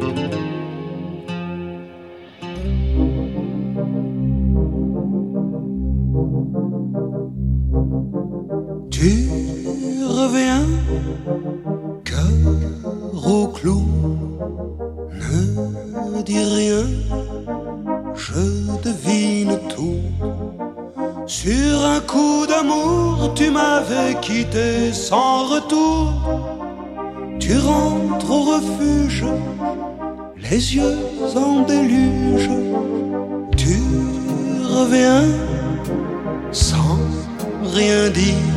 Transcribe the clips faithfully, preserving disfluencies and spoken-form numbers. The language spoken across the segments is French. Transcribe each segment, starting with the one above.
Tu reviens, cœur au clou, ne dis rien, je devine tout. Sur un coup d'amour, tu m'avais quitté sans retour. Tu rentres au refuge, les yeux en déluge. Tu reviens sans rien dire.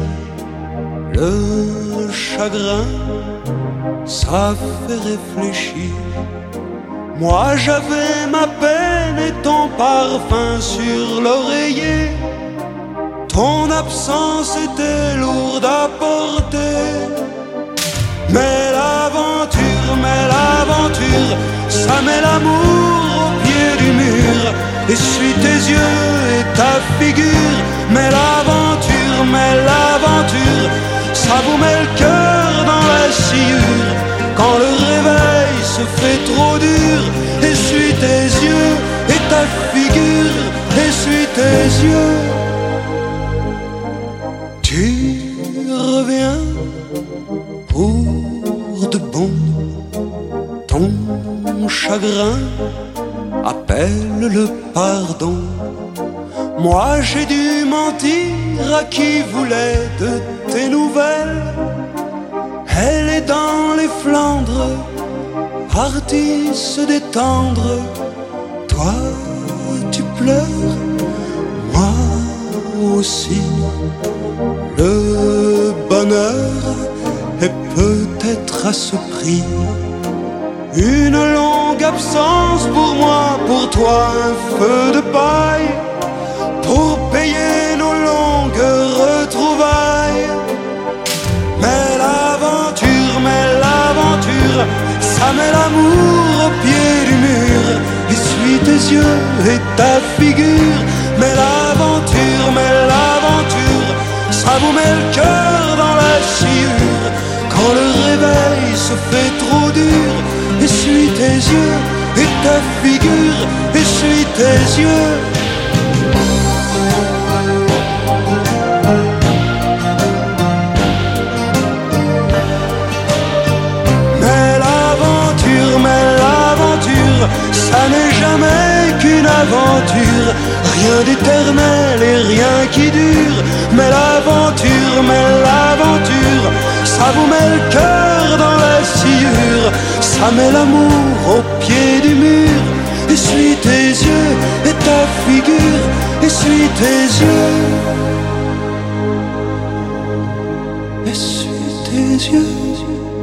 Le chagrin, ça fait réfléchir. Moi j'avais ma peine et ton parfum sur l'oreiller. Ton absence était lourde à porter. Mais l'aventure, mais l'aventure, ça met l'amour au pied du mur. Essuie tes yeux et ta figure. Mais l'aventure, mais l'aventure, ça vous met le cœur dans la sciure. Quand le réveil se fait trop dur, essuie tes yeux et ta figure. Essuie tes yeux. Tu reviens pour de bon. Ton chagrin appelle le pardon. Moi j'ai dû mentir à qui voulait de tes nouvelles. Elle est dans les Flandres, partie se détendre. Toi tu pleures, moi aussi. Le bonheur est peut-être à ce prix. Une longue absence pour moi, pour toi un feu de paille. Pour payer nos longues retrouvailles. Mais l'aventure, mais l'aventure, ça met l'amour au pied du mur. Essuie tes yeux et ta figure. Mais l'aventure, mais l'aventure, ça vous met le cœur dans la sciure. Quand le réveil se fait trop dur, essuie tes yeux et ta figure. Essuie tes yeux. Ça n'est jamais qu'une aventure, rien d'éternel et rien qui dure. Mais l'aventure, mais l'aventure, ça vous met le cœur dans la sciure. Ça met l'amour au pied du mur. Essuie tes yeux et ta figure. Essuie tes yeux. Essuie tes yeux.